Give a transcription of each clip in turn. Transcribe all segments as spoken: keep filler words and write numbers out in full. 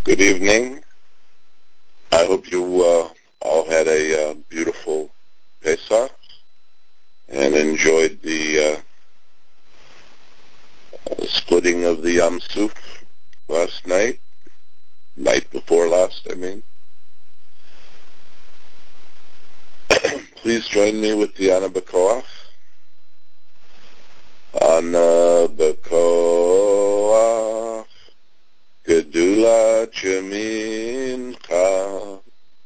Good evening. I hope you uh, all had a uh, beautiful Pesach and enjoyed the uh, splitting of the Yam Suf last night, night before last, I mean. Please join me with the Ana B'Koach. Ana B'Koach, Gedulat Yemincha,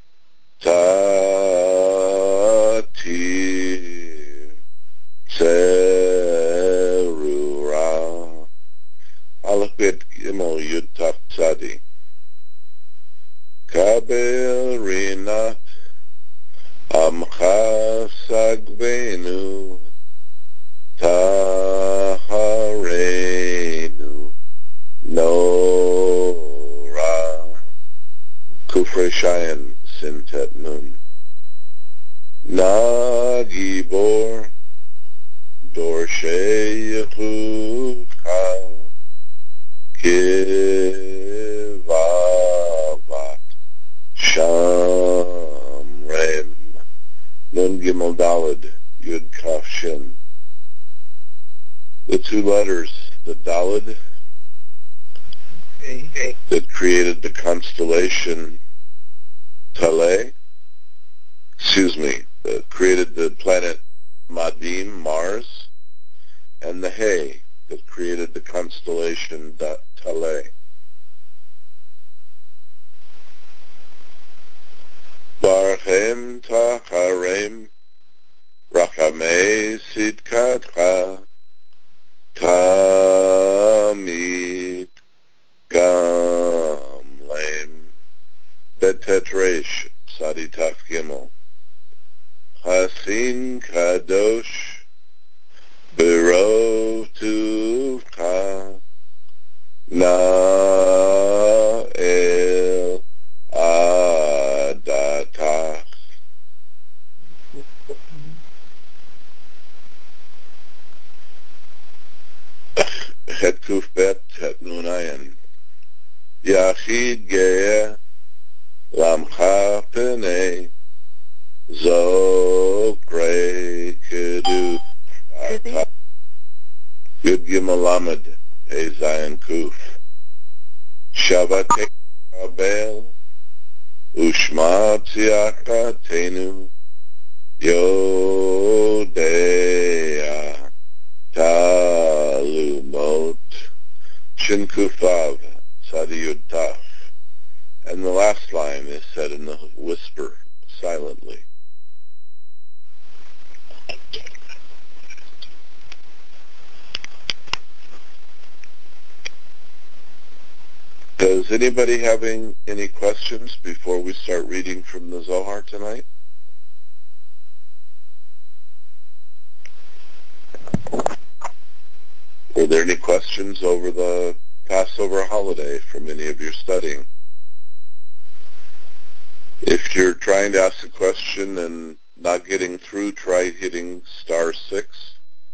Tatir Tzerura, Aleph Bet Gimel Yud Taf Tzadi, Kabel Rinat Amcha Sagvenu, Taharenu Nora, Kufre Shayan Sintet Nun, Nagibor Dorshe Yechudcha, Kivavat Shamrem, Nun Gimel Daled Yud Kaf Shin. The two letters, the Daled, Okay. that created the constellation Tale, excuse me, that created the planet Madim, Mars, and the Hay that created the constellation Tale. Barchem Tacharem Rachamei Sitkatcha Tamid Gamlem Betetresh Sadi Taf Gimel Hasin Kadosh Berov Tuvcha Na'el Adatach. Het Kuf Bet Het Nunayan Yachid Ge'eh Lamcha Penei Zokre Kedu Yud Gimel Lamed Hey Zion Kuf Shabbat Abel Ushma Tziaka Tenu Yodea Talumot Shin Kufav Sadi Yud Taf. And the last line is said in the whisper, silently. Does anybody having any questions before we start reading from the Zohar tonight? Were there any questions over the Passover holiday from any of your studying? If you're trying to ask a question and not getting through, try hitting star six.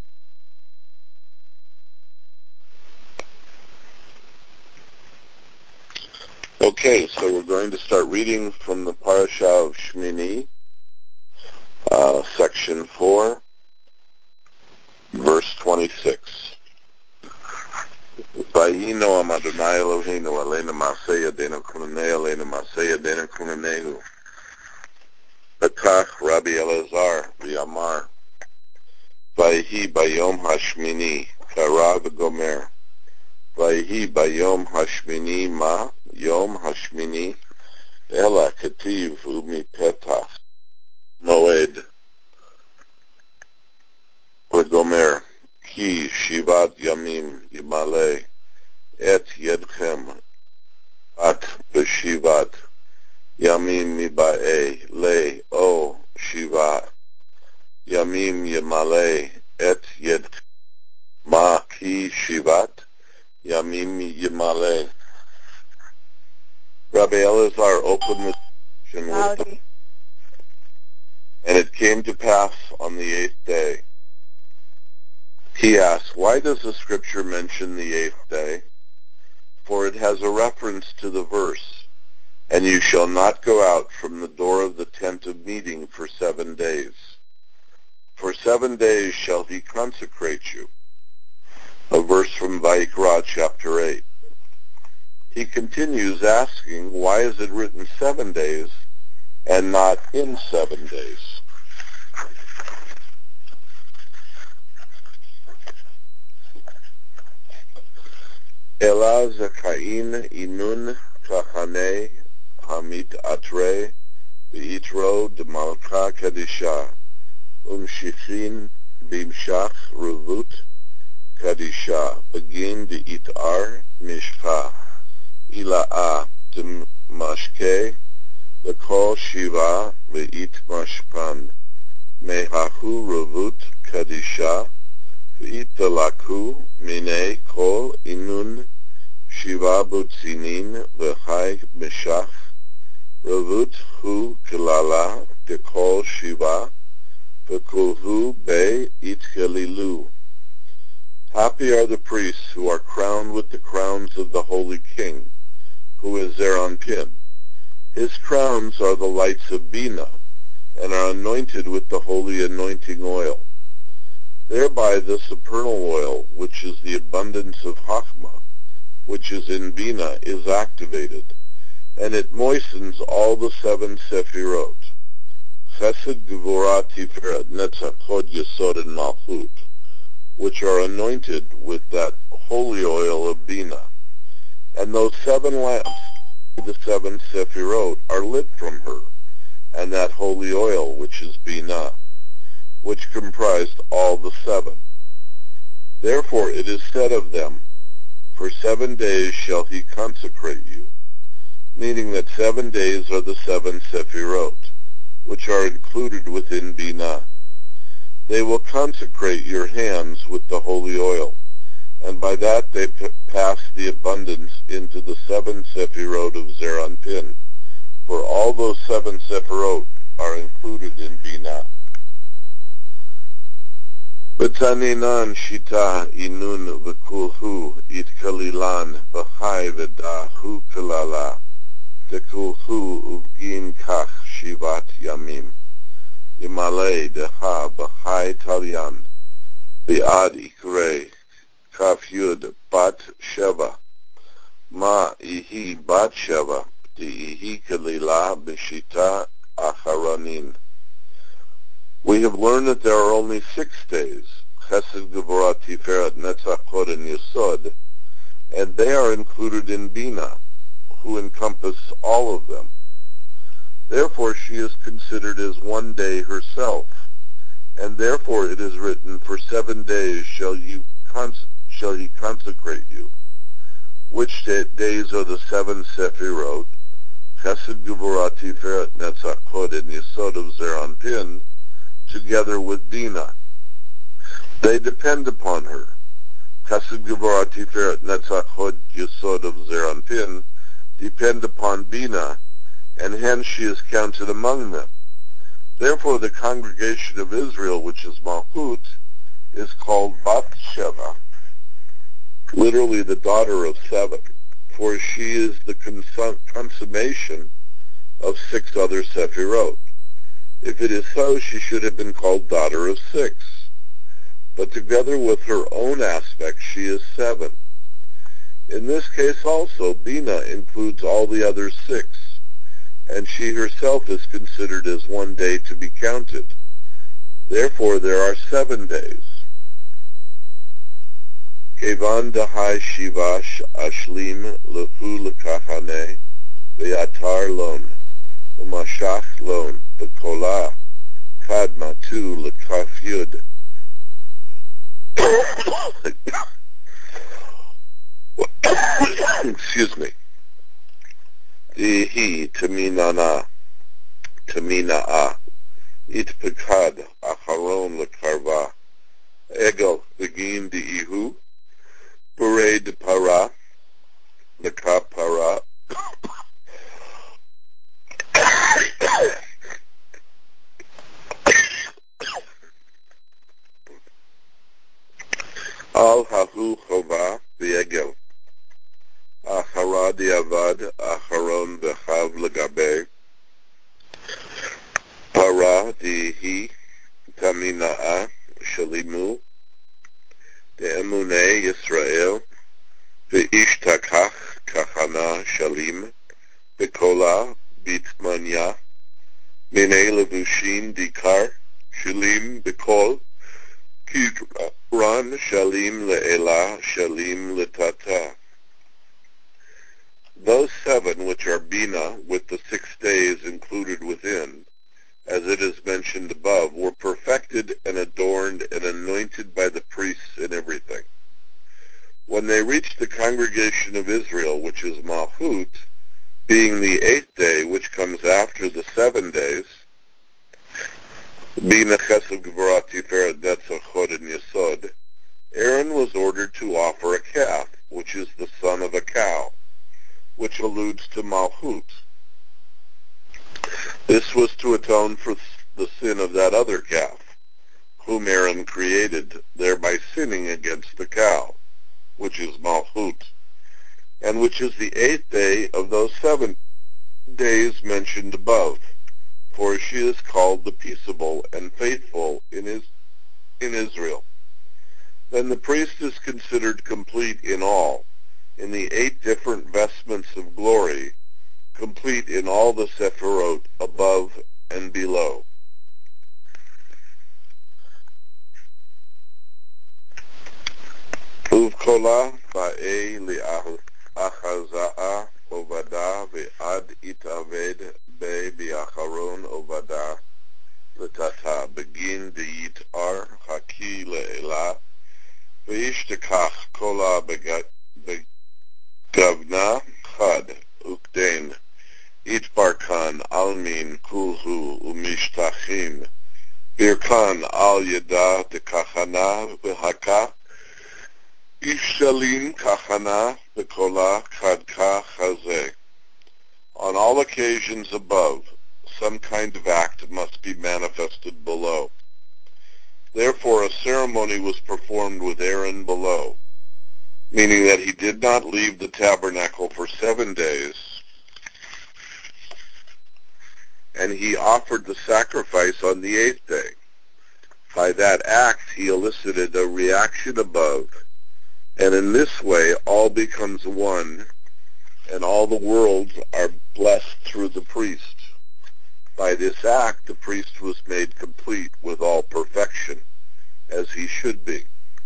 Okay, so we're going to start reading from the Parasha of Shmini, uh, section four, verse twenty-six. Vayi noam Adonai Eloheinu aleinu ma'aseh yadeinu kunanei aleinu ma'aseh yadeinu kunanehu. Lekach Rabbi Elazar v'yamar. Vayihi bayom hashmini kara v'gomer. Vayihi bayom hashmini ma yom hashmini ela ketiv u'mipetach moed v'gomer ki shivat yamim yimale et yedchem at b'shivat yamim miba'e le o shiva yamim yimale et yedchem ma ki shivat yamim yimale. Rabbi Elazar opened the session with the, and it came to pass on the eighth day. He asked, why does the scripture mention the eighth day? for it has a reference to the verse, "And you shall not go out from the door of the tent of meeting for seven days. For seven days shall he consecrate you." A verse from Vayikra chapter eight. He continues asking, why is it written seven days and not in seven days? Ela zakain inun kahane hamit atre v'itro demalka kadisha umshichin bimshach ruvut kadisha begin deitar mishpa ila'a demashke l'kol shiva v'it mashpan mehahu ruvut kadisha v'italaku mine kol inun shiva butzinin v'chai mishach ruvut hu kilala dekol shiva v'kulhu be itkalilu. Happy are the priests who are crowned with the crowns of the Holy King, who is Zeranpin. His crowns are the lights of Bina, and are anointed with the holy anointing oil. Thereby the supernal oil, which is the abundance of Chachma, which is in Bina, is activated, and it moistens all the seven Sefirot, Chesed, Gevurah, Tiferet, Netzach, Hod, Yesod, and Malchut, which are anointed with that holy oil of Bina. And those seven lamps, the seven Sefirot, are lit from her, and that holy oil, which is Bina, which comprised all the seven. Therefore it is said of them, "For seven days shall he consecrate you," meaning that seven days are the seven Sefirot, which are included within Bina. They will consecrate your hands with the holy oil, and by that they p- pass the abundance into the seven Sefirot of Zeranpin, for all those seven Sefirot are included in Bina. B'taninan shita inun v'kulhu itkalilan v'chai v'dahu kalala dekulhu uvgin kach shivat yamim Yimale deha b'chai talyan bi'ad ikre kaf yud bat sheva ma ihi bat sheva di'ihi kalila b'shita acharonin. We have learned that there are only six days, Chesed, Gevurah, Tiferet, Netzach, Hod, and Yesod, and they are included in Bina, who encompass all of them. Therefore she is considered as one day herself, and therefore it is written, "For seven days shall you cons- shall he consecrate you," which day- days are the seven Sefirot, Chesed, Gevurah, Tiferet, Netzach, Hod, and Yesod of Zeranpin, together with Bina. They depend upon her. Chesed, Gevurah, Tiferet, Netzach, Hod, Yesod of Zeranpin depend upon Bina, and hence she is counted among them. Therefore the congregation of Israel, which is Malchut, is called Bat Sheva, literally the daughter of seven, for she is the consum- consummation of six other Sefirot. If it is so, she should have been called daughter of six. But together with her own aspect, she is seven. In this case also, Bina includes all the other six, and she herself is considered as one day to be counted. Therefore, there are seven days. Kevan dahai shivash ashlim lefu lekachane ve'atar lon umashach lon bekola kadma tu lekaf yud. Excuse me. Dihi taminana tamina'a it pekad acharon lekarva egel begin diihu bure de para lekapara al hahu chova v'egel ach Tahara diavad acharon v'chav legabe para dihi tamina'a shalimu de'emune Yisrael ve'ishtakach kachana shalim v'kola bitmanya minei levushin dikar shalim b'kol Ran shalim le'ela shalim letata. Those seven which are Bina, with the six days included within, as it is mentioned above, were perfected and adorned and anointed by the priests in everything. When they reached the congregation of Israel, which is Malchut, being the eighth day, which comes after the seven days, Bina Chesed Gevurah Tiferet Netzach Chod and Yesod, Aaron was ordered to offer a calf, which is the son of a cow, which alludes to Malchut. This was to atone for the sin of that other calf, whom Aaron created, thereby sinning against the cow, which is Malchut, and which is the eighth day of those seven days mentioned above, for she is called the peaceable and faithful in, his, in Israel. Then the priest is considered complete in all, in the eight different vestments of glory, complete in all the sephirot above and below. Uvkola ba'e li'achaza'a ovada ve'ad itaved be bi'acharon ovada letata begin de'yitar haki le'ela ve'ishtekach kola begavna chad ukden itbarkan almin kulhu umishtachim birkan al yada dekachana v'haka Ishalim kachana bekola kadka chazeh. On all occasions above, some kind of act must be manifested below. Therefore, a ceremony was performed with Aaron below, meaning that he did not leave the tabernacle for seven days, and he offered the sacrifice on the eighth day. By that act, he elicited a reaction above, and in this way, all becomes one, and all the worlds are blessed through the priest. By this act, the priest was made complete with all perfection, as he should be.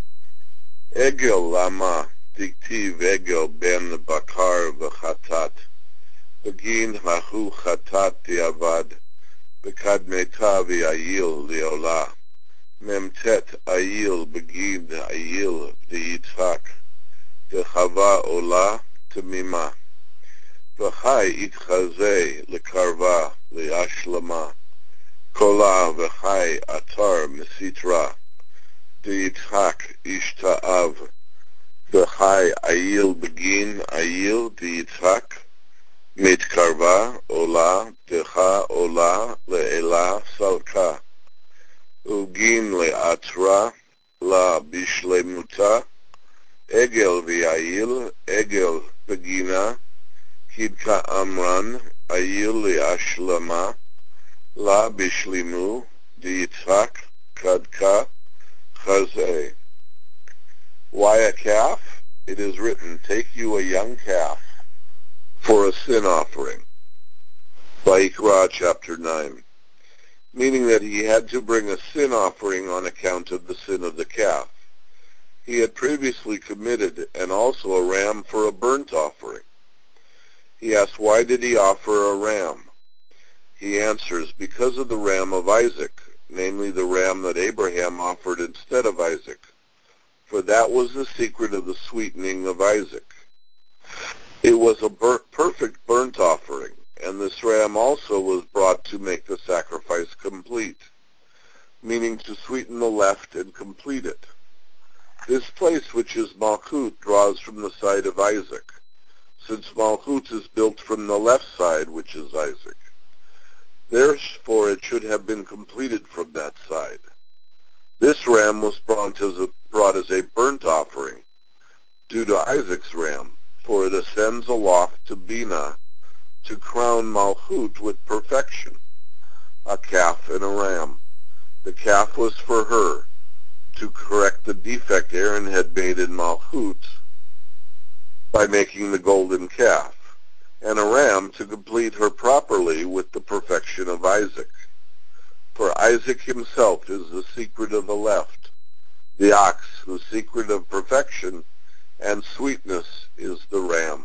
Egel lama diktiv egel ben bakar v'chatat, begin hahu chatat diavad, v'kadmeta v'ayil leolah. Memtet ayil begin ayil deyitzhak, dechava ola temima, v'chai itchazeh lekarva leashlama, kola v'chai atar mesitra, deyitzhak ishtaav, v'chai ayil begin ayil deyitzhak, mitkarva ola decha ola le'ela salka. Ugin le'atra la bishlemuta, egel v'ayil, egel begina, kidka amran, ayil le'ashlama, la bishlimu, diyitzhak, kadka, chazeh. Why a calf? It is written, take you a young calf for a sin offering. Vayikra chapter nine. Meaning that he had to bring a sin offering on account of the sin of the calf. He had previously committed and also a ram for a burnt offering. He asks, why did he offer a ram? He answers, because of the ram of Isaac, namely the ram that Abraham offered instead of Isaac, for that was the secret of the sweetening of Isaac. It was a bur- perfect burnt offering, and this ram also was brought to make the sacrifice complete, meaning to sweeten the left and complete it. This place, which is Malchut, draws from the side of Isaac, since Malchut is built from the left side, which is Isaac. Therefore, it should have been completed from that side. This ram was brought as a, brought as a burnt offering, due to Isaac's ram, for it ascends aloft to Bina to crown Malchut with perfection, a calf and a ram. The calf was for her, to correct the defect Aaron had made in Malchut by making the golden calf, and a ram to complete her properly with the perfection of Isaac. For Isaac himself is the secret of the left, the ox, the secret of perfection, and sweetness is the ram.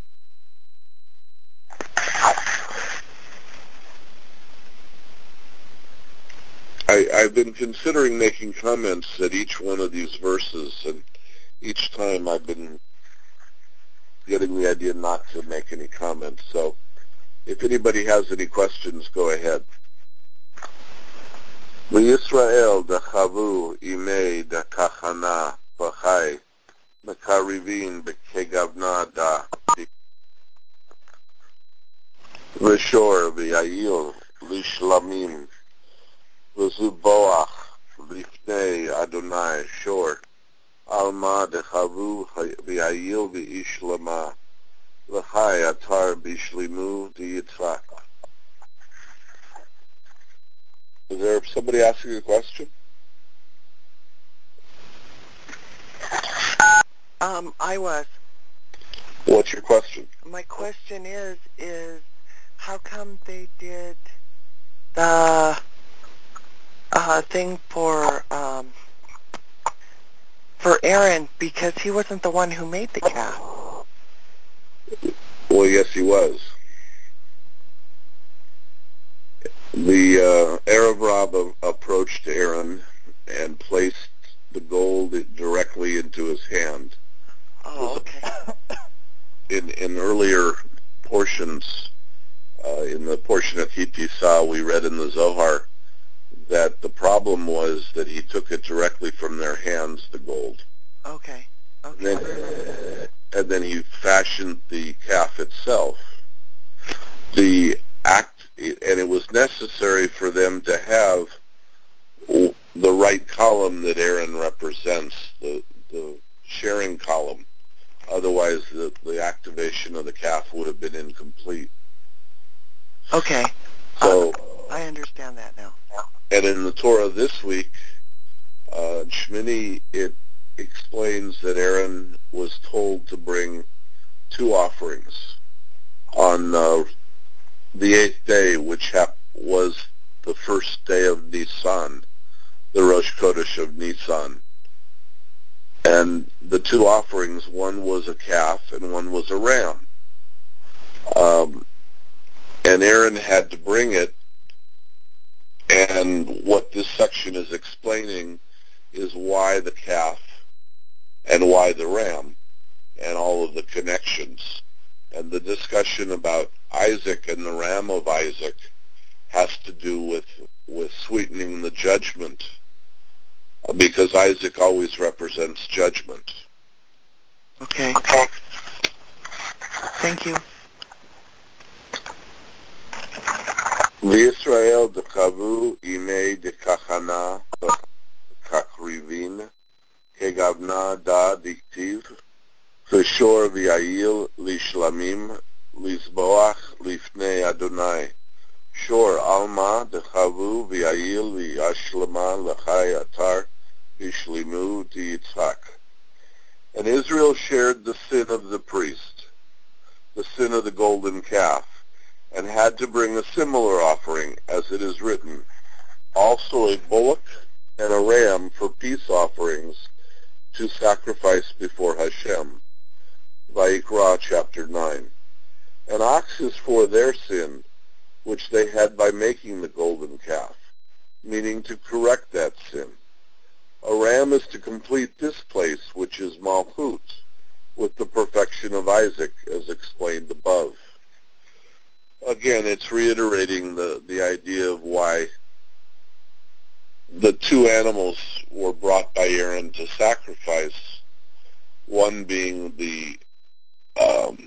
I, I've been considering making comments at each one of these verses, and each time I've been getting the idea not to make any comments. So if anybody has any questions, go ahead. V'Yisrael dachavu imei dakachana v'chai mekarivin b'kegavna da v'shor v'yayil lishlamim v'zuboach lifnei Adonai shor alma dachavu v'yayil v'ishlama v'chai atar bishlimu diyitzrak. Is there somebody asking a question? Um, I was. What's your question? My question is, is how come they did the uh, thing for um, for Aaron, because he wasn't the one who made the calf? Well, yes, he was. The uh, Erev Rabbah approached Aaron and placed the gold directly into his hand. Oh, okay. In, in earlier portions, uh, in the portion of Hitisah, we read in the Zohar that the problem was that he took it directly from their hands, the gold. Okay. Okay. And then, and then he fashioned the calf itself. The act, and it was necessary for them to have the right column that Aaron represents, the, the sharing column. Otherwise, the, the activation of the calf would have been incomplete. Okay. So, uh, I understand that now. And in the Torah this week, uh, Shmini, it explains that Aaron was told to bring two offerings on uh, the eighth day, which hap- was the first day of Nisan, the Rosh Chodesh of Nisan. And the two offerings, one was a calf and one was a ram. Um, and Aaron had to bring it, and what this section is explaining is why the calf and why the ram and all of the connections. And the discussion about Isaac and the ram of Isaac has to do with, with sweetening the judgment, because Isaac always represents judgment. Okay. Okay. Thank you. V'Yisrael dechavu imei dekachana kakrivin kegavna da diktiv v'shor v'yayil lishlamim lizboach lifnei Adonai shor alma dechavu v'yayil v'yashlama l'chai atar bishlimu diyitzhak. And Israel shared the sin of the priest, the sin of the golden calf, and had to bring a similar offering, as it is written, also a bullock and a ram for peace offerings to sacrifice before Hashem. Vayikra chapter nine. An ox is for their sin, which they had by making the golden calf, meaning to correct that sin. A ram is to complete this place, which is Malchut, with the perfection of Isaac, as explained above. Again, it's reiterating the, the idea of why the two animals were brought by Aaron to sacrifice, one being the um,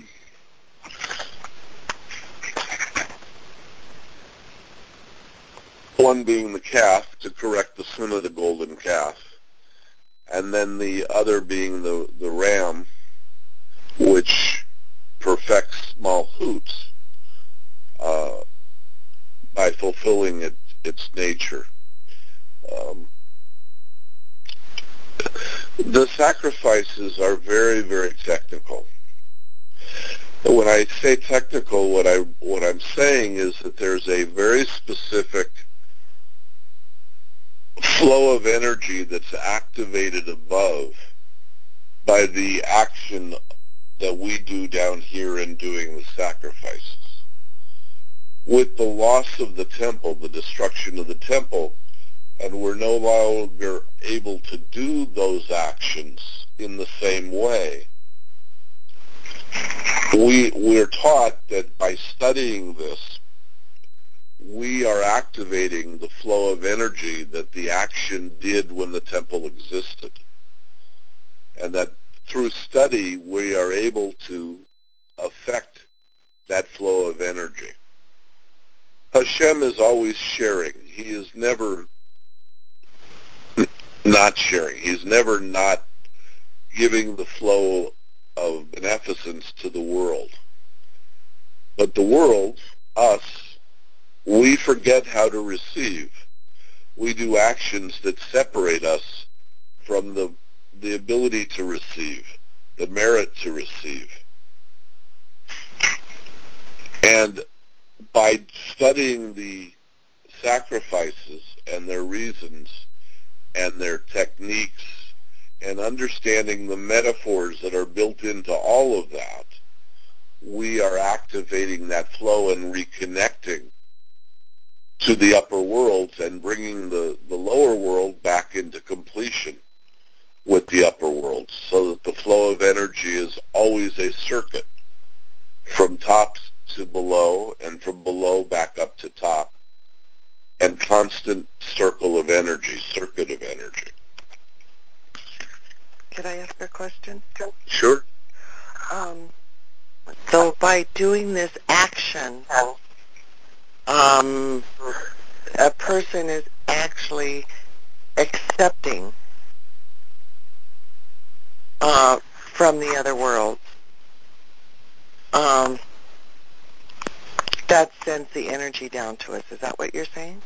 one being the calf to correct the sin of the golden calf, and then the other being the, the ram, which perfects Malchut uh, by fulfilling it, its nature. Um, the sacrifices are very, very technical. When I say technical, what I what I'm saying is that there's a very specific flow of energy that's activated above by the action that we do down here in doing the sacrifices. With the loss of the temple, the destruction of the temple, and we're no longer able to do those actions in the same way, we, we're taught that by studying this, we are activating the flow of energy that the action did when the temple existed. And that through study, we are able to affect that flow of energy. Hashem is always sharing. He is never not sharing. He's never not giving the flow of beneficence to the world. But the world, us, we forget how to receive. We do actions that separate us from the, the ability to receive, the merit to receive. And by studying the sacrifices and their reasons and their techniques and understanding the metaphors that are built into all of that, we are activating that flow and reconnecting to the upper worlds and bringing the, the lower world back into completion with the upper worlds, so that the flow of energy is always a circuit from top to below and from below back up to top, and constant circle of energy, circuit of energy. Could I ask a question? Sure. Um, so by doing this action, um, a person is actually accepting uh, from the other world. Um, that sends the energy down to us. Is that what you're saying?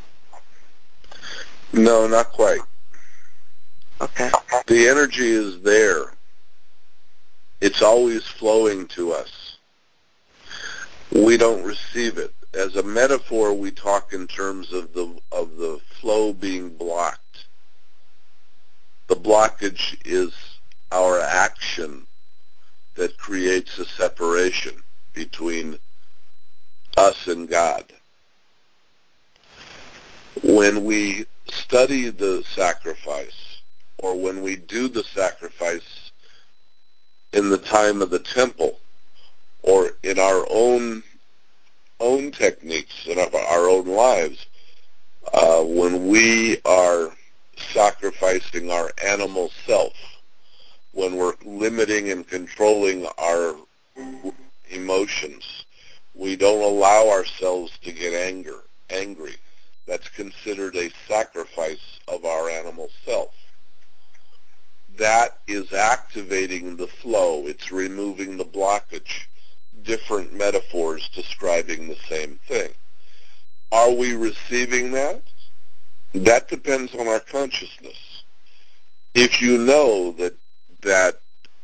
No, not quite. Okay. The energy is there. It's always flowing to us. We don't receive it. As a metaphor, we talk in terms of the of the flow being blocked. The blockage is our action that creates a separation between us and God. When we study the sacrifice, or when we do the sacrifice in the time of the temple, or in our own own techniques in our own lives, uh, when we are sacrificing our animal self, when we're limiting and controlling our emotions, we don't allow ourselves to get anger, angry. That's considered a sacrifice of our animal self. That is activating the flow. It's removing the blockage. Different metaphors describing the same thing. Are we receiving that? That depends on our consciousness. If you know that that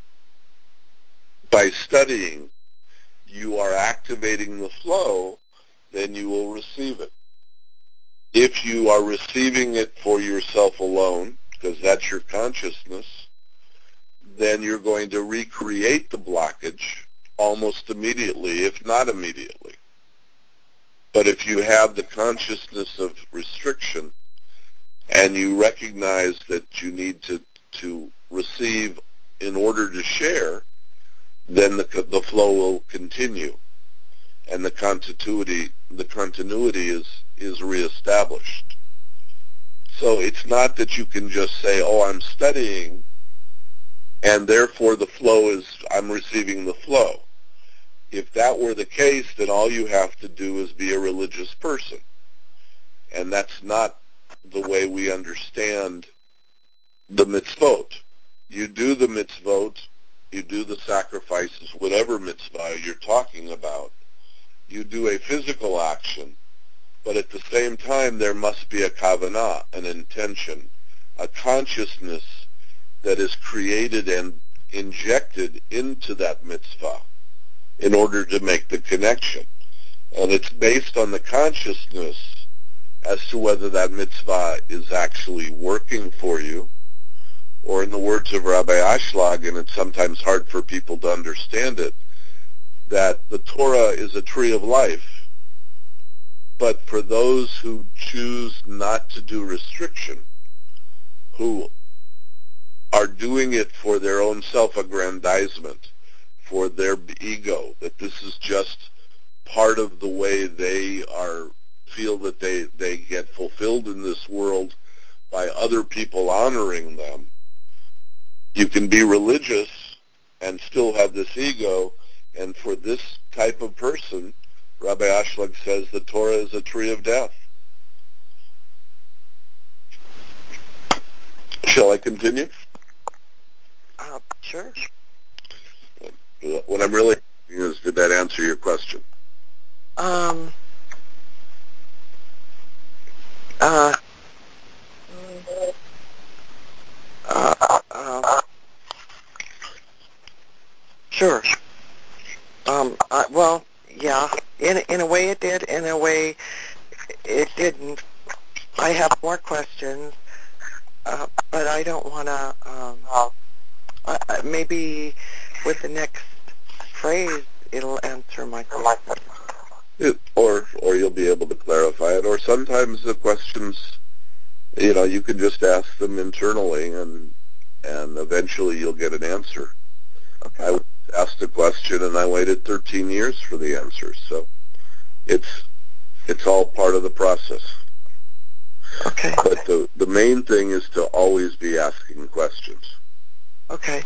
by studying you are activating the flow, then you will receive it. If you are receiving it for yourself alone, because that's your consciousness, then you're going to recreate the blockage almost immediately, if not immediately. But if you have the consciousness of restriction and you recognize that you need to, to receive in order to share, then the, the flow will continue, and the continuity the continuity is is reestablished. So it's not that you can just say, "Oh, I'm studying, and therefore the flow is I'm receiving the flow." If that were the case, then all you have to do is be a religious person, and that's not the way we understand the mitzvot. You do the mitzvot you do the sacrifices, whatever mitzvah you're talking about. You do a physical action, but at the same time there must be a kavanah, an intention, a consciousness that is created and injected into that mitzvah in order to make the connection. And it's based on the consciousness as to whether that mitzvah is actually working for you, or in the words of Rabbi Ashlag, and it's sometimes hard for people to understand it, that the Torah is a tree of life, but for those who choose not to do restriction, who are doing it for their own self-aggrandizement, for their ego, that this is just part of the way they are feel that they, they get fulfilled in this world by other people honoring them. You can be religious and still have this ego, and for this type of person, Rabbi Ashlag says the Torah is a tree of death. Shall I continue? Uh, sure. What I'm really asking is, did that answer your question? Um, uh, uh, uh, sure. Um, uh, well, yeah, in, in a way it did, in a way it didn't. I have more questions, uh, but I don't want to, um, uh, maybe with the next phrase it'll answer my question. It, or or you'll be able to clarify it. Or sometimes the questions, you know, you can just ask them internally, and and eventually you'll get an answer. Okay. I asked a question and I waited thirteen years for the answer. So it's it's all part of the process. Okay. But the the main thing is to always be asking questions. Okay.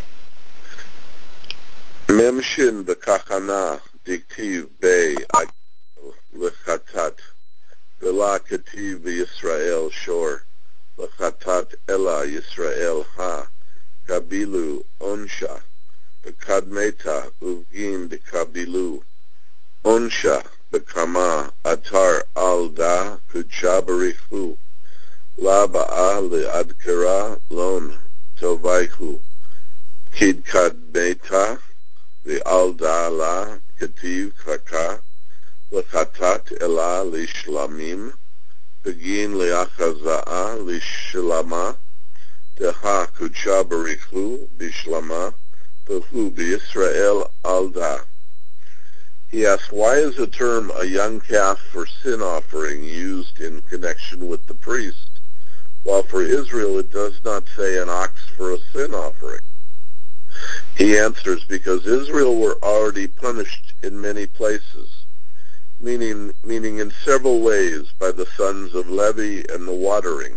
Memshin b'kachana diktiv bei l'chatat v'la kativ v'Yisrael shor l'chatat ela Yisrael ha kabilu onsha b'kadmeta uvgin b'kabilu onsha b'kama atar al da kudsha barichu la ba'a le'adkara lon tovaihu kid kadmeta v'al-da la kativ kaka l'chatat ela lishlamim begin le'achaza'a lishlama deha kudsha barichu bishlama v'hu b'Yisrael al-da. He asked, why is the term a young calf for sin offering used in connection with the priest, while for Israel it does not say an ox for a sin offering? He answers, because Israel were already punished in many places, meaning meaning in several ways by the sons of Levi and the watering.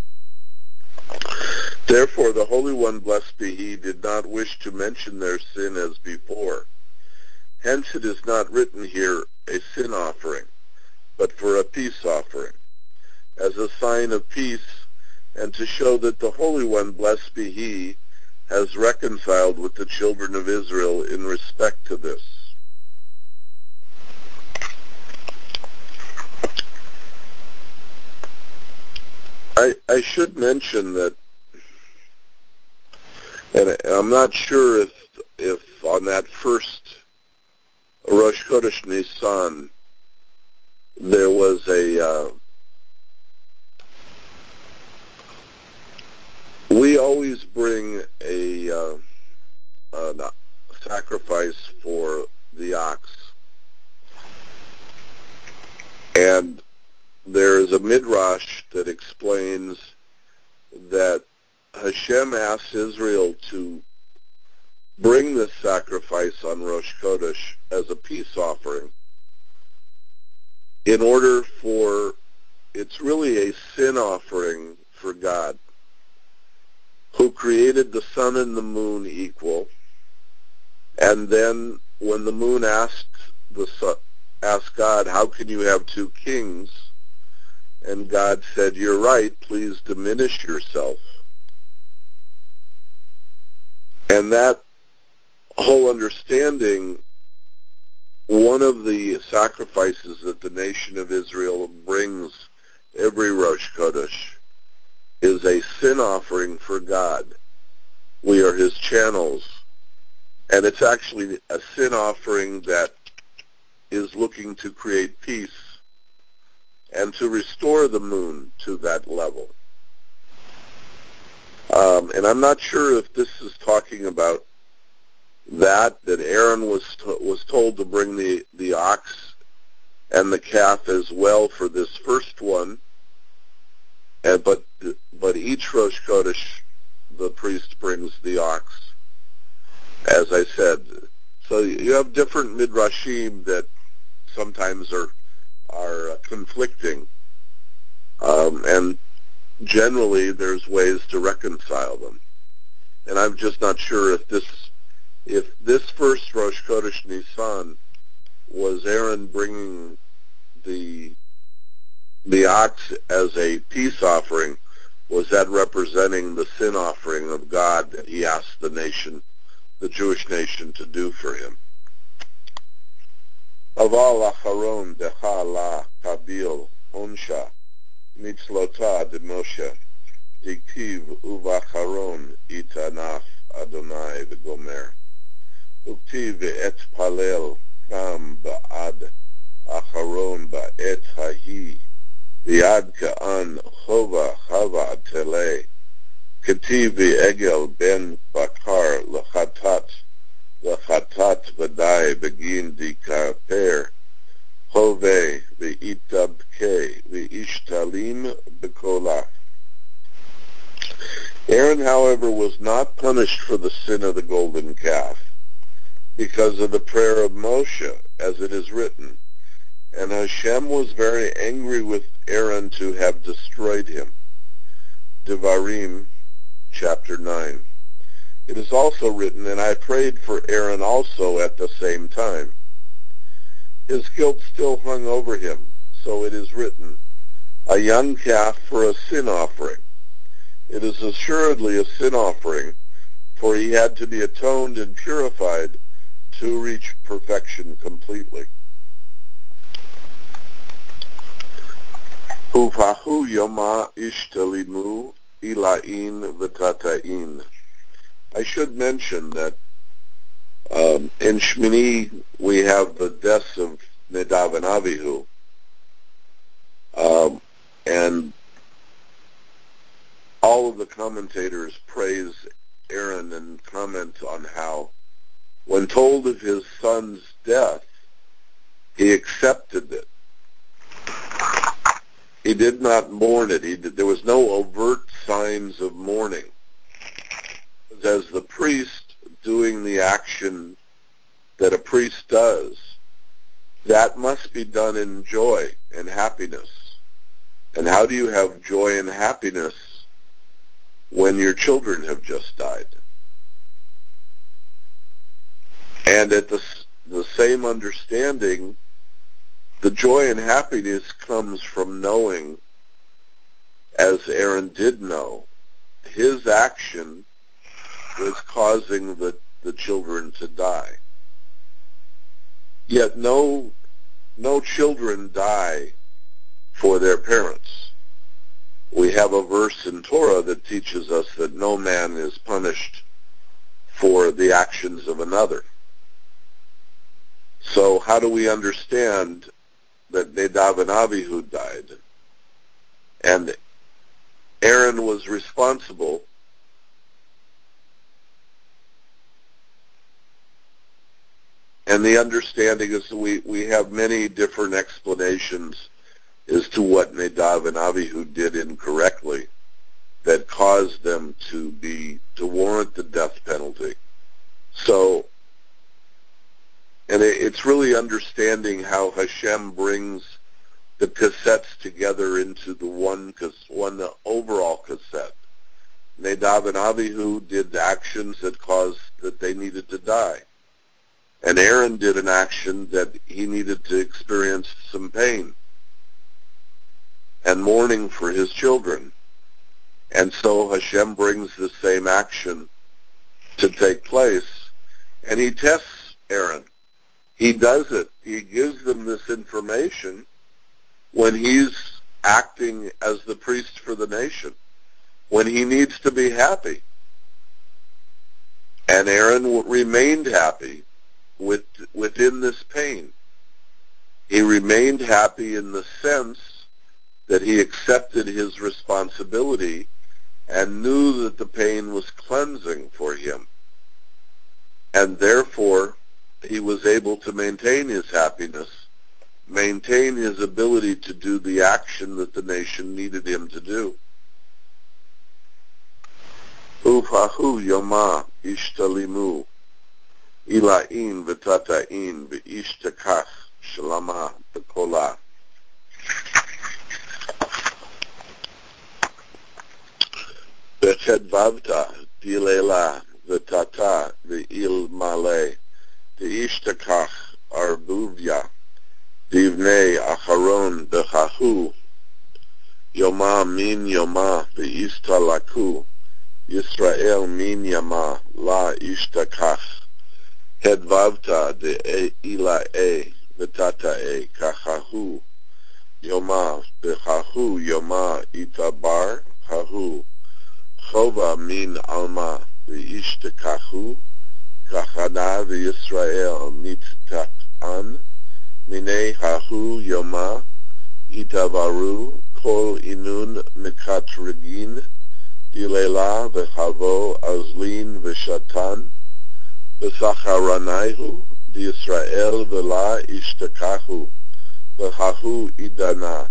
Therefore, the Holy One, blessed be He, did not wish to mention their sin as before. Hence it is not written here a sin offering, but for a peace offering, as a sign of peace, and to show that the Holy One, blessed be He, has reconciled with the children of Israel in respect to this. I, I should mention that, and I'm not sure if if on that first Rosh Chodesh Nisan there was a uh, we always bring a, uh, a sacrifice for the ox, and there is a midrash that explains that Hashem asked Israel to bring this sacrifice on Rosh Chodesh as a peace offering in order for, it's really a sin offering for God, who created the sun and the moon equal, and then when the moon asked the sun, asked God, how can you have two kings? And God said, you're right, please diminish yourself. And that whole understanding, one of the sacrifices that the nation of Israel brings every Rosh Chodesh is a sin offering for God. We are his channels. And it's actually a sin offering that is looking to create peace and to restore the moon to that level. Um, and I'm not sure if this is talking about that, that Aaron was to, was told to bring the, the ox and the calf as well for this first one, and, but but each Rosh Chodesh, the priest brings the ox, as I said. So you have different midrashim that sometimes are are conflicting, um, and generally there's ways to reconcile them. And I'm just not sure if this if this first Rosh Chodesh Nisan was Aaron bringing the the ox as a peace offering, was that representing the sin offering of God that he asked the nation, the Jewish nation, to do for him. Aval acharon decha la kabil onsha mitzlota de Moshe diktiv uvacharon itanaf Adonai v'gomer uktiv et palel kam ba'ad acharon ba'et hahi v'yad ka'an chova chava tele kativ v'egel ben bakar l'chatat l'chatat v'dai begin dikaper Hove v'itabke v'ishtalim b'kola. Aaron, however, was not punished for the sin of the golden calf because of the prayer of Moshe, as it is written. And Hashem was very angry with Aaron to have destroyed him. Devarim, chapter nine. It is also written, and I prayed for Aaron also at the same time. His guilt still hung over him, so it is written, a young calf for a sin offering. It is assuredly a sin offering, for he had to be atoned and purified to reach perfection completely. Ufahu yoma ishtalimu ilain v'tata'in. I should mention that um, in Shmini we have the deaths of Nadav and Avihu, um, and all of the commentators praise Aaron and comment on how, when told of his son's death, he accepted it. He did not mourn it. He did, there was no overt signs of mourning. As the priest doing the action that a priest does, that must be done in joy and happiness. And how do you have joy and happiness when your children have just died? And at the, the same understanding, the joy and happiness comes from knowing, as Aaron did know, his action was causing the, the children to die. Yet no, no children die for their parents. We have a verse in Torah that teaches us that no man is punished for the actions of another. So how do we understand that Nadav and Avihu died? And Aaron was responsible and the understanding is that we, we have many different explanations as to what Nadav and Avihu did incorrectly that caused them to be, to warrant the death penalty. So, and it, it's really understanding how Hashem brings the cassettes together into the one, one the overall cassette. Nadav and Avihu did actions that caused that they needed to die. And Aaron did an action that he needed to experience some pain and mourning for his children. And so Hashem brings the same action to take place, And he tests Aaron. He does it. He gives them this information when he's acting as the priest for the nation, when he needs to be happy. And Aaron remained happy with, within this pain. He remained happy in the sense that he accepted his responsibility and knew that the pain was cleansing for him. And therefore, he was able to maintain his happiness, maintain his ability to do the action that the nation needed him to do. Ufahu yoma ishtalimu ila'in v'tata'in v'ishtakach shalama v'kola. V'chedvavta dilela v'tata v'il male v'ishtakach arbuvya divnei acharon b'chahu yoma min yoma v'istalaku Yisrael min yama la ishtakach hedvavta de ilae v'tatae kachahu yoma b'chahu yoma itabar chahu chova min alma v'ishtakachu kachana v'Yisrael nitztatan minei hahu yoma itavaru kol inun mekatrigin dilela v'chavo azlin v'shatan v'sacharanaihu d'Yisrael v'la ishtakachu v'chahu idana.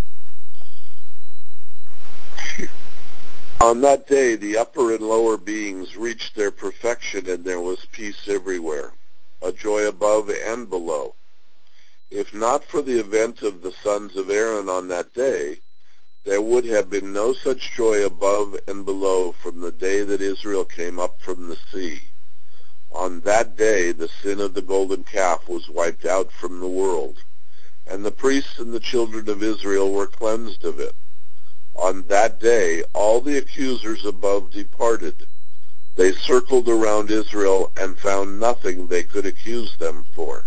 On that day, the upper and lower beings reached their perfection, and there was peace everywhere, a joy above and below. If not for the event of the sons of Aaron on that day, there would have been no such joy above and below from the day that Israel came up from the sea. On that day, the sin of the golden calf was wiped out from the world, and the priests and the children of Israel were cleansed of it. On that day, all the accusers above departed. They circled around Israel and found nothing they could accuse them for.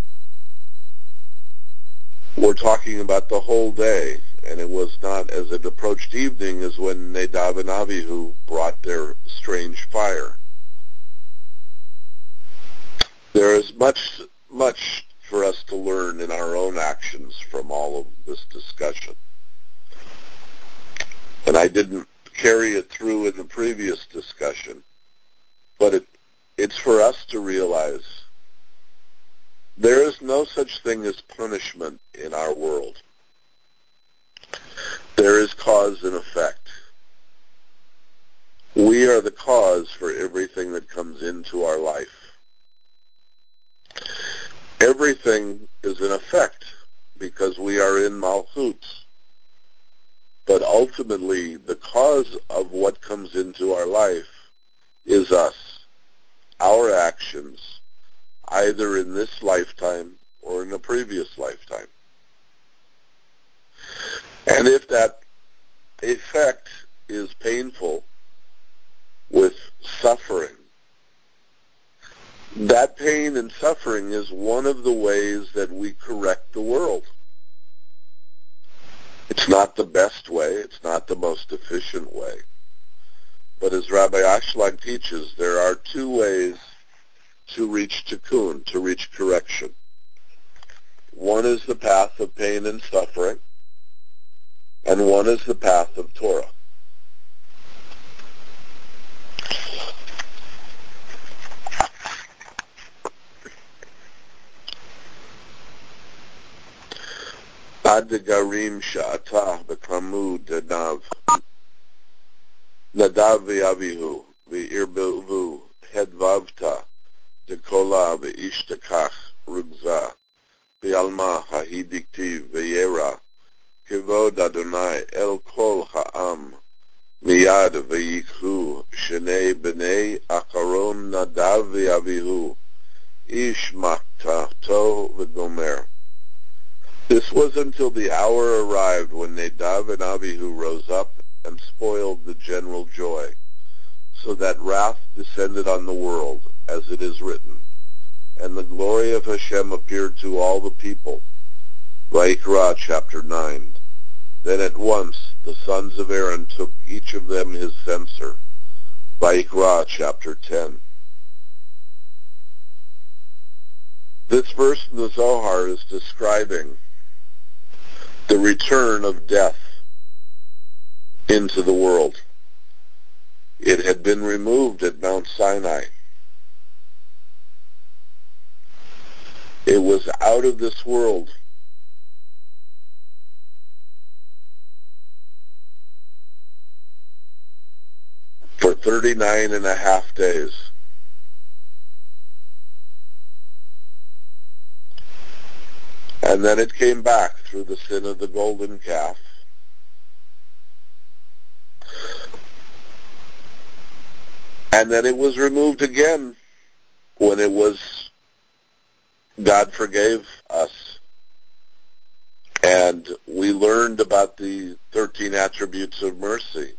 We're talking about the whole day, and it was not as it approached evening as when Nadab and Abihu brought their strange fire. There is much, much for us to learn in our own actions from all of this discussion. And I didn't carry it through in the previous discussion, but it, it's for us to realize there is no such thing as punishment in our world. There is cause and effect. We are the cause for everything that comes into our life. Everything is an effect because we are in Malchut. But ultimately, the cause of what comes into our life is us, our actions, either in this lifetime or in a previous lifetime. And if that effect is painful with suffering, that pain and suffering is one of the ways that we correct the world. It's not the best way. It's not the most efficient way. But as Rabbi Ashlag teaches, there are two ways to reach tikkun, to reach correction. One is the path of pain and suffering, and one is the path of Torah. Ad garim sha'ata b'kamu Nadav, Nadav v'Avihu v'irbevu hedvavta dekola v'ishtakach rugza v'alma ha'hidiktiv v'yera kivod Adonai el kol ha'am miyad v'yikhu shenei b'nei Acharon Nadav v'Avihu ish maktato v'gomer. This was until the hour arrived when Nadav and Abihu rose up and spoiled the general joy. so that wrath descended on the world, as it is written. And the glory of Hashem appeared to all the people. Vayikra, chapter nine. Then at once the sons of Aaron took each of them his censer. Vayikra, chapter ten. This verse in the Zohar is describing the return of death into the world. It had been removed at Mount Sinai. It was out of this world. For thirty-nine and a half days. And then it came back through the sin of the golden calf. And then it was removed again when it was, God forgave us. And we learned about the thirteen attributes of mercy.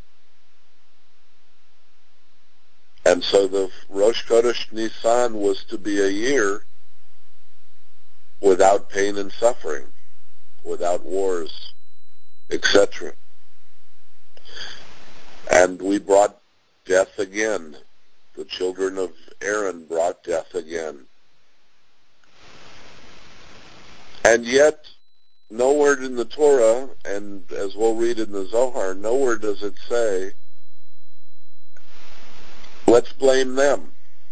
And so the Rosh Chodesh Nisan was to be a year without pain and suffering, without wars, et cetera. And we brought death again. The children of Aaron brought death again. And yet, nowhere in the Torah, and as we'll read in the Zohar, nowhere does it say, let's blame them.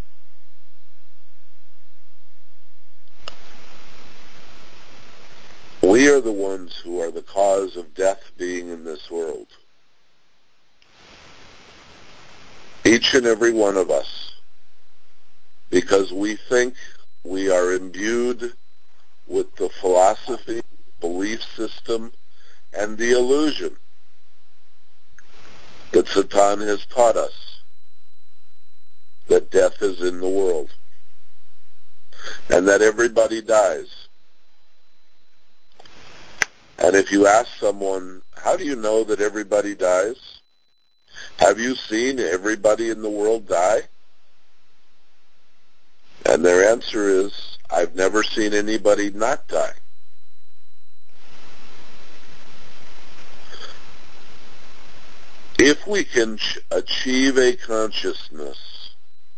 We are the ones who are the cause of death being in this world. Each and every one of us. Because we think we are imbued with the philosophy, belief system, and the illusion that Satan has taught us that death is in the world and that everybody dies. And if you ask someone, how do you know that everybody dies? Have you seen everybody in the world die? And their answer is, I've never seen anybody not die. If we can ch- achieve a consciousness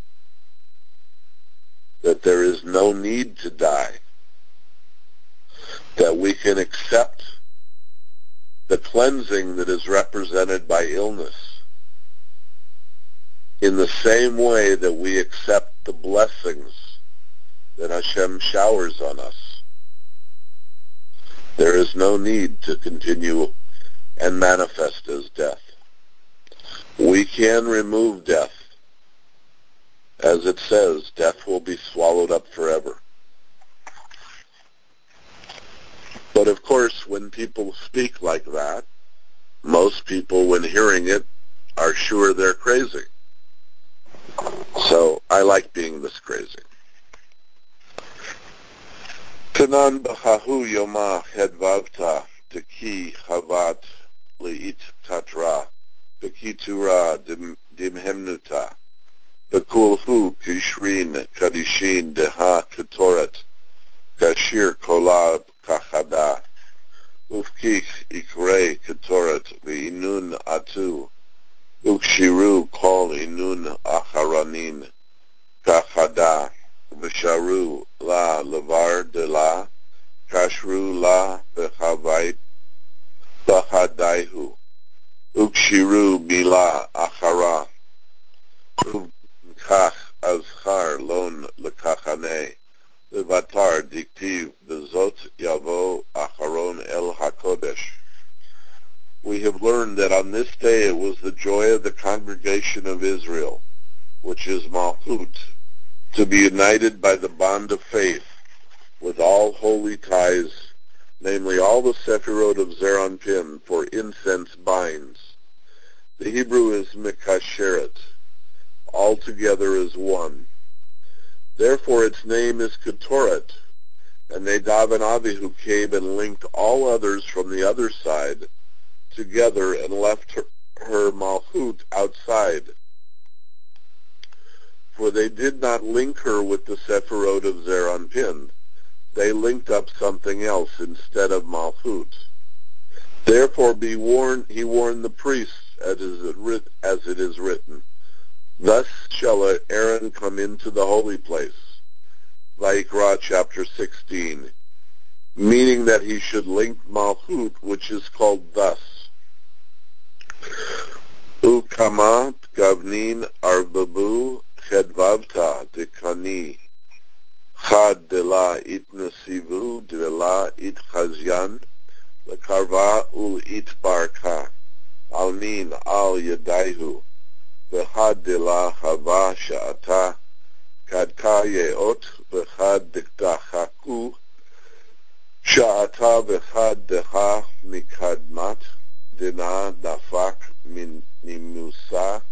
that there is no need to die, that we can accept the cleansing that is represented by illness in the same way that we accept the blessings that Hashem showers on us, there is no need to continue and manifest as death. We can remove death. As it says, death will be swallowed up forever. But of course, when people speak like that, most people, when hearing it, are sure they're crazy. So I like being this crazy. Tanan b'chahu yoma hedvavta teki chavat le'it tatra b'kitura dimhemnuta b'kulhu kishrin kadishin deha ketoret kashir kolab kachada ufkich ikre ketoret v'inun atu ukshiru kol inun acharanin kachada v'sharu la levar de la kashru la b'chavait b'chadaihu ukshiru mila achara uvkach azchar lon lekachane levatar diktiv bezot yavo acharon el hakodesh. We have learned that on this day it was the joy of the congregation of Israel, which is Malchut, to be united by the bond of faith with all holy ties, namely all the Sephirot of Zeranpin, for incense binds. The Hebrew is Mekasheret, all together as one. Therefore its name is Ketoret, and Nadav and Abihu came and linked all others from the other side together and left her, her Malchut outside. for they did not link her with the Sephirot of Zeranpin. They linked up something else instead of Malchut. Therefore be warned, he warned the priests, as it is written, thus shall Aaron come into the holy place. Vayikra chapter sixteen, meaning that he should link Malchut, which is called thus. Ukamat gavnin arbabu chedvavta dekani chad de la itnasivu de la itchazyan lekarva ul itbarka almin al yadaihu v'chad de la hava sha'ata kadka yeot v'chad dikdachaku sha'ata v'chad deha mikadmat dina nafak min nimusa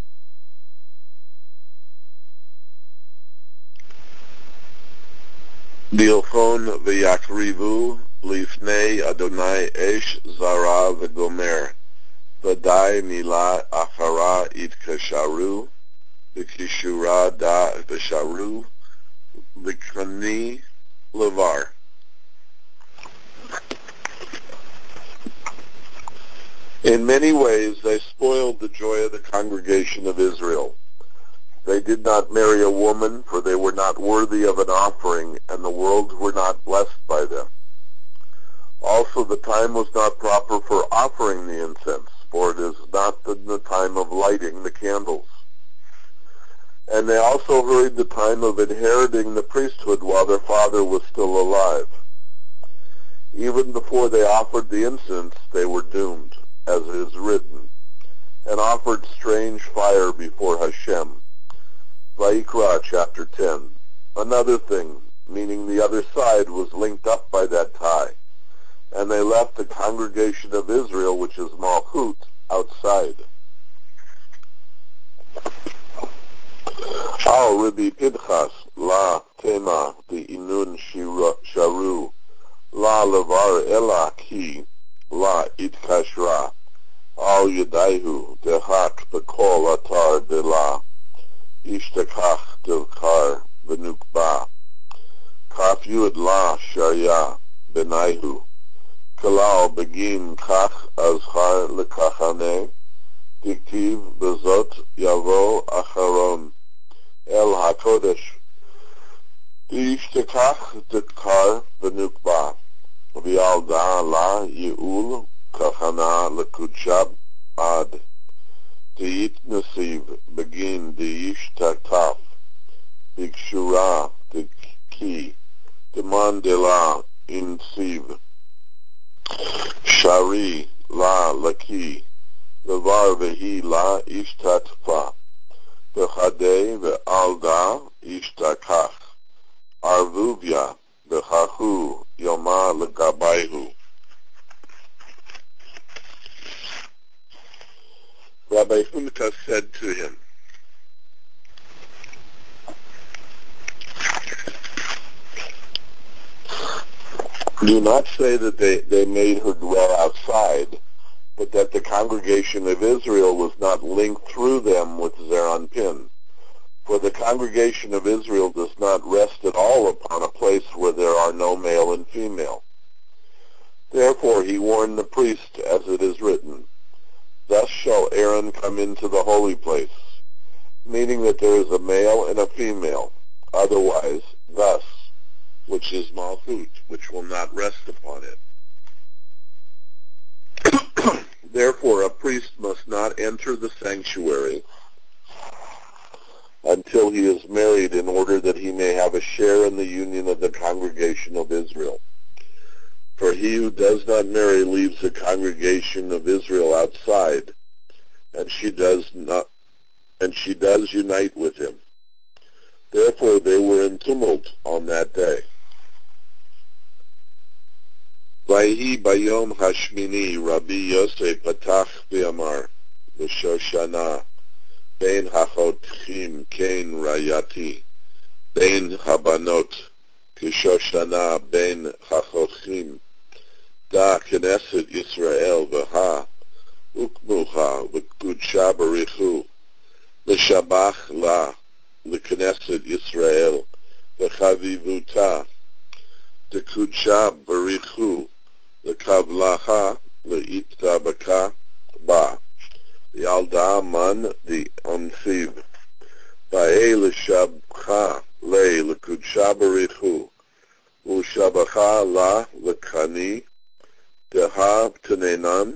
Dilchon v'yakrivu lifnei Adonai esh zara v'gomer v'dai mila achara itkasharu v'kishura da v'sharu v'kani levar. In many ways they spoiled the joy of the congregation of Israel. They did not marry a woman, for they were not worthy of an offering, and the worlds were not blessed by them. Also, the time was not proper for offering the incense, for it is not the time of lighting the candles. And they also hurried the time of inheriting the priesthood while their father was still alive. Even before they offered the incense, they were doomed, as it is written, and offered strange fire before Hashem. Vayikra chapter ten. Another thing, meaning the other side, was linked up by that tie, and they left the congregation of Israel, which is Malchut, outside. Al Rabbi Pinchas la tema the inun sharu la levar ela ki la itkashra al yadaihu dehak bekol atar de la ishtakach delkar v'nukba kaf yud la sharia benaihu kalal begin kach azhar lekachane diktiv bezot yavo acharon el hakodesh ishtakach delkar v'nukba v'yal da la yeul kachana lekuchab ad Deit Nasiv begin Deish Tataf Bikshura Diki Demandela Insiv Shari La Laki Levar Vehi La Ishtatfa Vechade Ve'alda Ishtakach Arvuvya Vechahu Yoma Legabaihu. Rabbi Humka said to him, do not say that they, they made her dwell outside, but that the congregation of Israel was not linked through them with Zeranpin. For the congregation of Israel does not rest at all upon a place where there are no male and female. Therefore he warned the priest, as it is written, thus shall Aaron come into the holy place, meaning that there is a male and a female, otherwise, thus, which is Malchut, which will not rest upon it. Therefore, a priest must not enter the sanctuary until he is married, in order that he may have a share in the union of the congregation of Israel. For he who does not marry leaves the congregation of Israel outside, and she does not, and she does unite with him. Therefore they were in tumult on that day. Vayhi bayom hashmini Rabbi Yosef patach v'amar v'shoshana ben hachotchim kein rayati ben habanot kishoshana ben hachotchim da Knesset Yisrael v'ha ukmucha v'kudsha barichu v'shabach la לכנסת ישראל, וחביבותה, דקודשה בריחו, לקבלها, להתדבקה בה. ילדה מן דאנסיב, באי לשבחה לי לקודשה בריחו, ושבחה לה לקני, דהה תננן,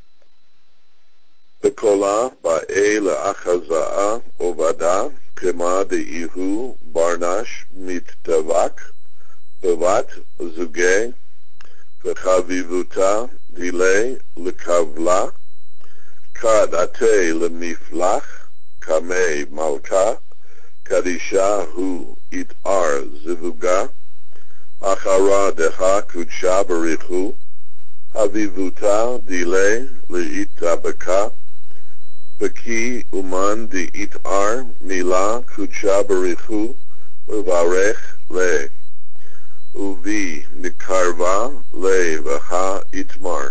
בקולה באי לאחזאה עובדה, כמה דאיהו ברנש מתדבק, בבת זוגי, וחביבותה דילי לקבלה, כד עתה למפלח, כמי מלכה, כדישה הוא יתאר זבוגה, אחרה דהה קודשה בריחו, חביבותה דילי להתדבקה, בכי אומן דאיתאר מילה קודשה בריחו, וברך לה, ובי נקרבה לה וה יתמר.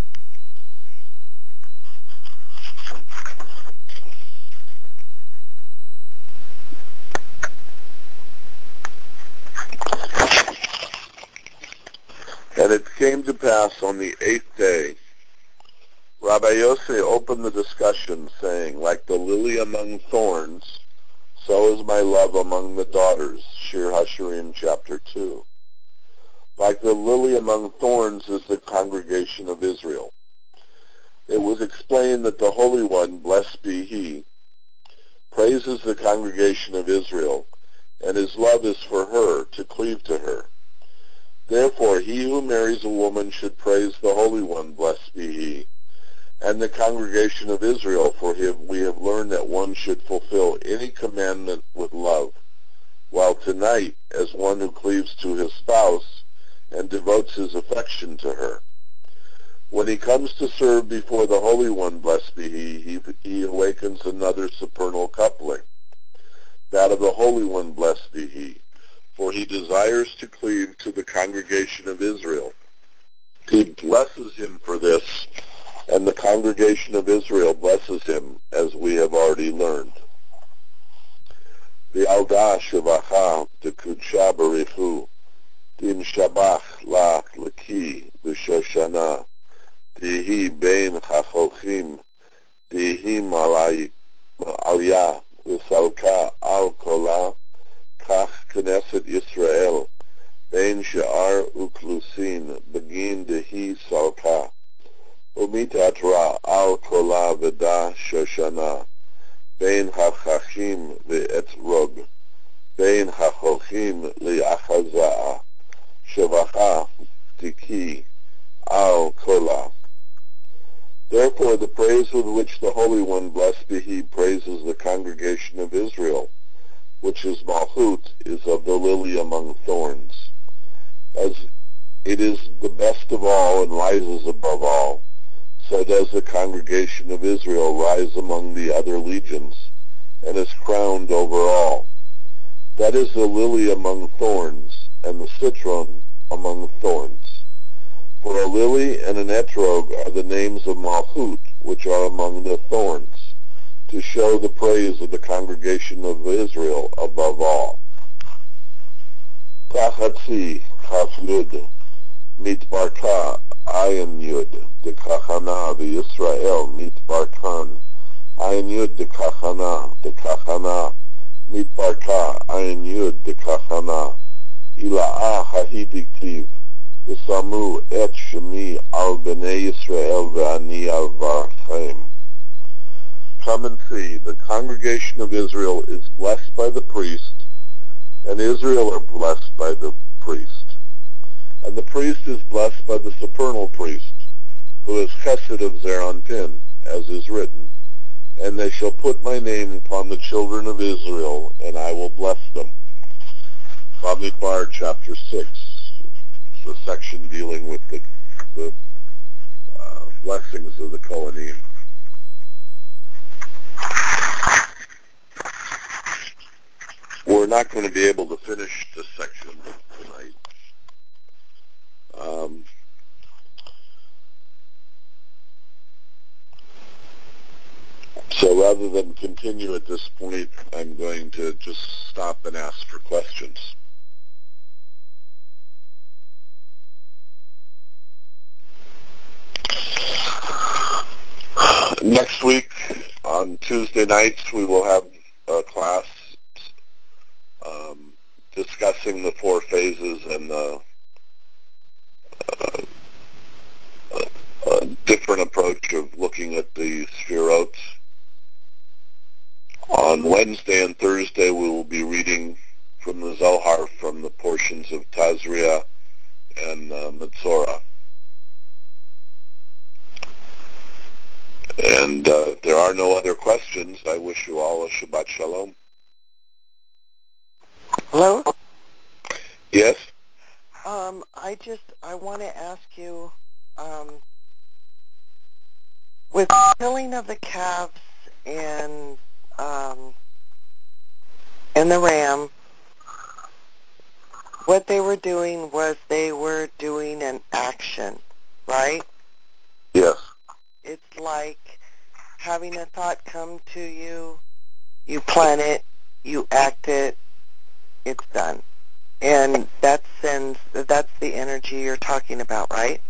And it came to pass on the eighth day, Rabbi Yossi opened the discussion, saying, like the lily among thorns, so is my love among the daughters, Shir HaShirim, chapter two. Like the lily among thorns is the congregation of Israel. It was explained that the Holy One, blessed be He, praises the congregation of Israel, and His love is for her, to cleave to her. Therefore, he who marries a woman should praise the Holy One, blessed be He, and the congregation of Israel, for we have learned that one should fulfill any commandment with love, while tonight, as one who cleaves to his spouse and devotes his affection to her. When he comes to serve before the Holy One, blessed be He, he, he awakens another supernal coupling, that of the Holy One, blessed be He, for he desires to cleave to the congregation of Israel. He blesses him for this, and the congregation of Israel blesses him, as we have already learned. V'alda shavacha dekudsha barichu, dim shabach la laki v'shoshana, dihi bein chachochim, dihi malay aliyah v'salka al kola, kach knesset Yisrael, bein she'ar uklusin, begin dihi salka, umitatra al kola v'da shoshana, bein hachachim v'etrog, bein hachochim li'achazah, shavacha tiki al kola. Therefore, the praise with which the Holy One, blessed be He, praises the congregation of Israel, which is Malchut, is of the lily among thorns. As it is the best of all and rises above all, so does the congregation of Israel rise among the other legions, and is crowned over all. That is the lily among thorns, and the citron among thorns. For a lily and an etrog are the names of Malchut, which are among the thorns, to show the praise of the congregation of Israel above all. Kachatzi, Kaf Yud, Mitbarka, Ayin Yud, Dekachana, the Israel, Mitbarkan, Ayin Yud, Dekachana, Dekachana, Mitbarka, Ayin Yud, Dekachana, Ila'ah Hahidiktiv, V'samu et shemi al b'nei Yisrael v'ani al varchem. Come and see, the congregation of Israel is blessed by the priest, and Israel are blessed by the priest. And the priest is blessed by the supernal priest, who is Chesed of Zeranpin, as is written, and they shall put my name upon the children of Israel, and I will bless them. Bamidbar, chapter six, the section dealing with the, the uh, blessings of the Kohanim. We're not going to be able to finish this section tonight. Um, so rather than continue at this point, I'm going to just stop and ask for questions. Next week, on Tuesday nights, we will have a class um, discussing the four phases and the uh, a, a different approach of looking at the spherotes. On Wednesday and Thursday, we will be reading from the Zohar from the portions of Tazria and uh, Metzora. And uh, if there are no other questions, I wish you all a Shabbat Shalom. Hello? Yes? Um, I just, I want to ask you, um, with the killing of the calves and, um, and the ram, what they were doing was they were doing an action, right? Yes. It's like having a thought come to you, you plan it, you act it, it's done. And that sends, that's the energy you're talking about, right?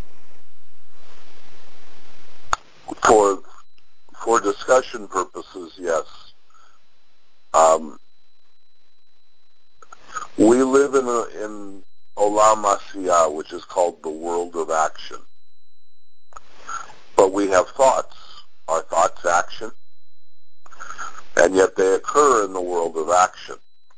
For for discussion purposes, yes. Um, we live in a, in Olam Asiyah, which is called the world of action. But we have thoughts. Are thoughts action? And yet they occur in the world of action.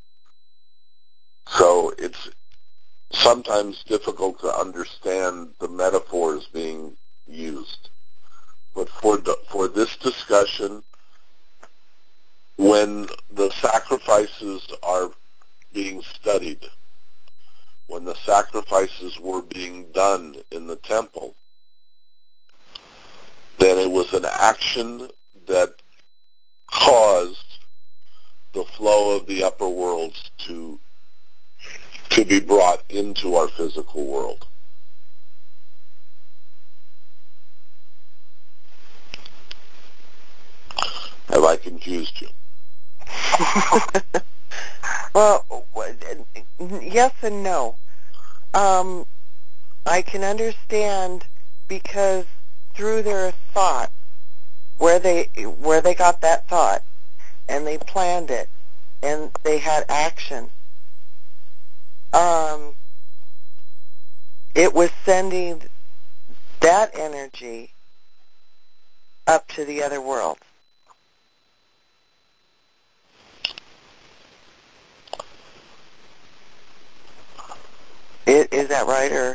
So it's sometimes difficult to understand the metaphors being used. But for the, for this discussion, when the sacrifices are being studied, when the sacrifices were being done in the temple, then it was an action that caused the flow of the upper worlds to to be brought into our physical world. Have I confused you? Well, yes and no. Um, I can understand because through their thought, where they where they got that thought, and they planned it, and they had action. Um, it was sending that energy up to the other world. Is, is that right, or?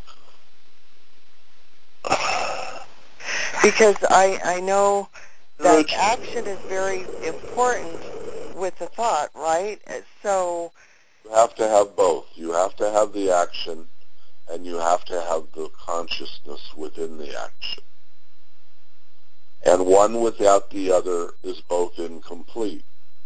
Because I I know that action is very important with the thought, right? So you have to have both. You have to have the action, and you have to have the consciousness within the action. And one without the other is both incomplete.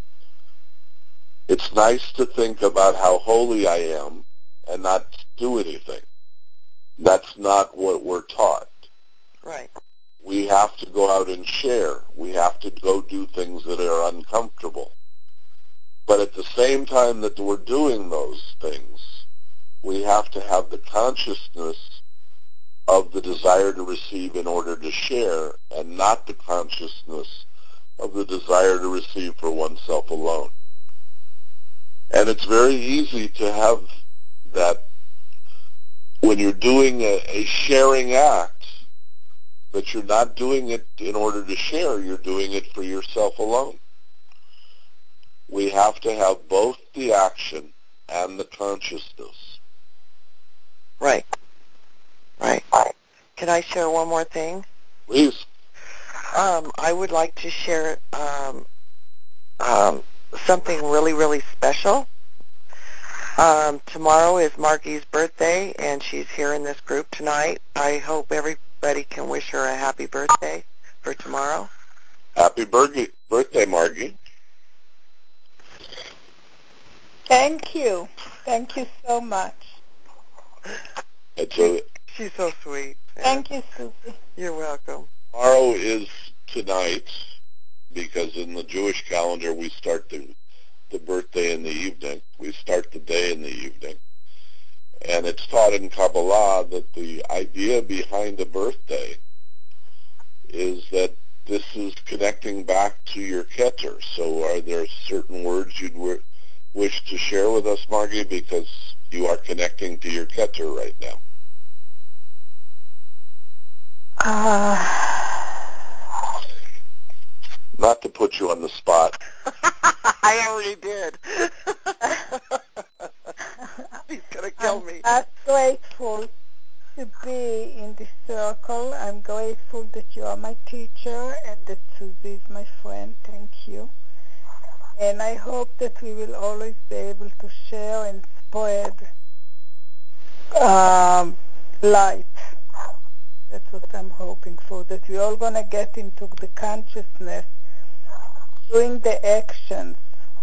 It's nice to think about how holy I am and not do anything. That's not what we're taught. Right. We have to go out and share. We have to go do things that are uncomfortable. But at the same time that we're doing those things, we have to have the consciousness of the desire to receive in order to share, and not the consciousness of the desire to receive for oneself alone. And it's very easy to have that when you're doing a, a sharing act, that you're not doing it in order to share, you're doing it for yourself alone. We have to have both the action and the consciousness. Right. Right. Can I share one more thing? Please. Um, I would like to share um, um, something really, really special. Um, tomorrow is Margie's birthday, and she's here in this group tonight. I hope everybody can wish her a happy birthday for tomorrow. Happy birthday, birthday, Margie. Thank you. Thank you so much. It's a, She's so sweet. Thank you, Susie. You're welcome. Tomorrow is tonight, because in the Jewish calendar we start the, the birthday in the evening. We start the day in the evening. And it's taught in Kabbalah that the idea behind a birthday is that this is connecting back to your Keter. So are there certain words you'd w- wish to share with us, Margie, because you are connecting to your Keter right now? Uh, Not to put you on the spot. I already did. He's going to kill I'm me. I'm grateful to be in this circle. I'm grateful that you are my teacher and that Susie is my friend. Thank you. And I hope that we will always be able to share and spread um, light. That's what I'm hoping for, that we're all going to get into the consciousness, doing the actions,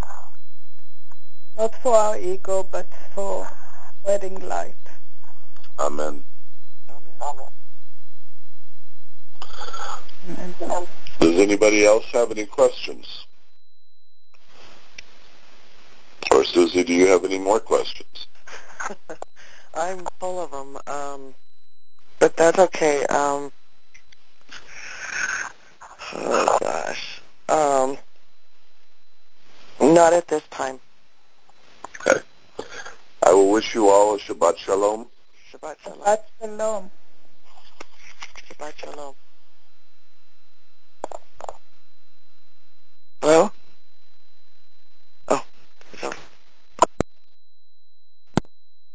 not for our ego, but for spreading light. Amen. Amen. Amen. Does anybody else have any questions? Or Susie, do you have any more questions? I'm full of them, um, but that's okay. Um, oh, gosh. Um, not at this time. Okay. I will wish you all a Shabbat Shalom. Shabbat shalom. Shabbat shalom. Shabbat shalom. Hello?